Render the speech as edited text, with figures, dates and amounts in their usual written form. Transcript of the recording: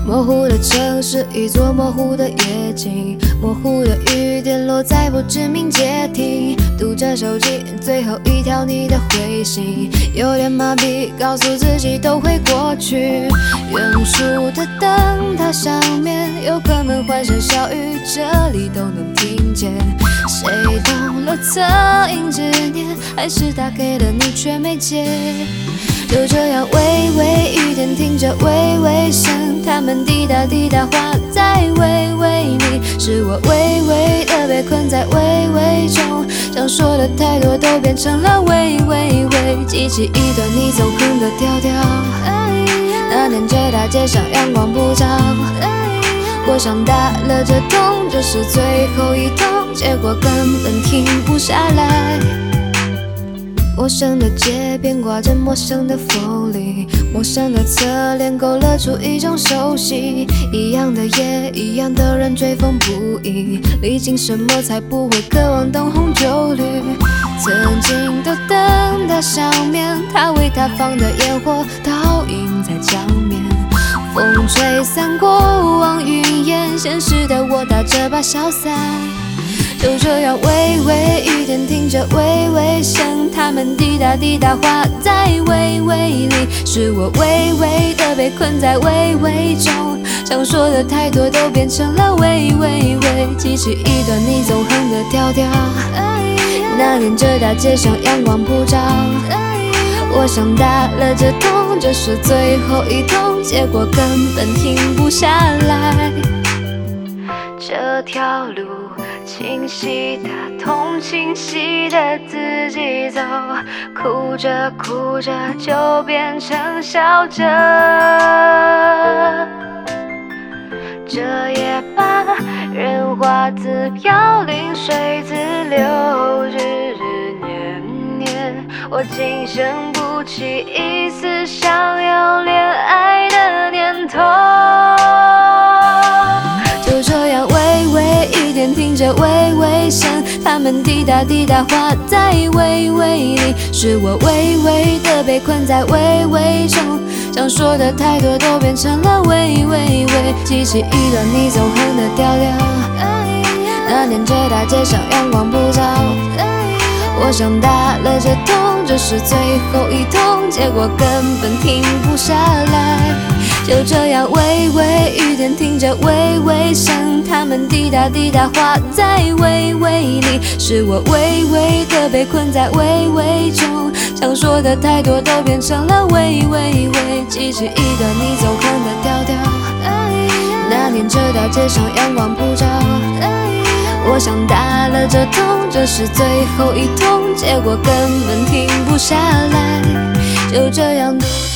模糊的城市，一座模糊的夜景，模糊的雨点落在不知名街亭。读着手机最后一条你的回信，有点麻痹，告诉自己都会过去。远处的灯塔上面有个门环声小雨，这里都能听见。谁动了恻隐之念，还是打给了你却没接。就这样微微雨点听着微微声，它们滴答滴答化在微微里，是我微微的被困在微微中，想说的太多都变成了微微微，记起一段你纵横的调调。那年这大街上阳光普照，我想打了这通，这是最后一通，结果根本停不下来。陌生的街边挂着陌生的风铃，陌生的侧脸勾勒出一种熟悉。一样的夜，一样的人追风不已，历经什么才不会渴望灯红酒绿？曾经的灯塔上面，他为他放的烟火倒映在江面。风吹散过往云烟，现实的我打着把小伞。就这样微微雨点听着微微声，它们滴答滴答化在微微里，是我微微的被困在微微中，想说的太多都变成了微微微，记起一段你纵横的调调。那年这大街上阳光普照，我想打了这通，这是最后一通，结果根本停不下来。这条路清晰的痛，清晰的自己走，哭着哭着就变成笑着。这也罢，人花自飘零水自流，日日年年，我竟生不起一丝想要恋爱的念头。就这样微微雨点听着微微声，它们滴答滴答化在微微里，是我微微的被困在微微中，想说的太多都变成了微微微，记起一段你纵横的调调。那年这大街上阳光普照，我想打了这通，这是最后一通，结果根本停不下来。就这样微微雨点听着微微声，它们滴答滴答化在微微里，是我微微的被困在微微中，想说的太多都变成了微微微，记起一段你纵横的调调。那年这大街上阳光普照，我想打了这通，这是最后一通，结果根本停不下来。就这样。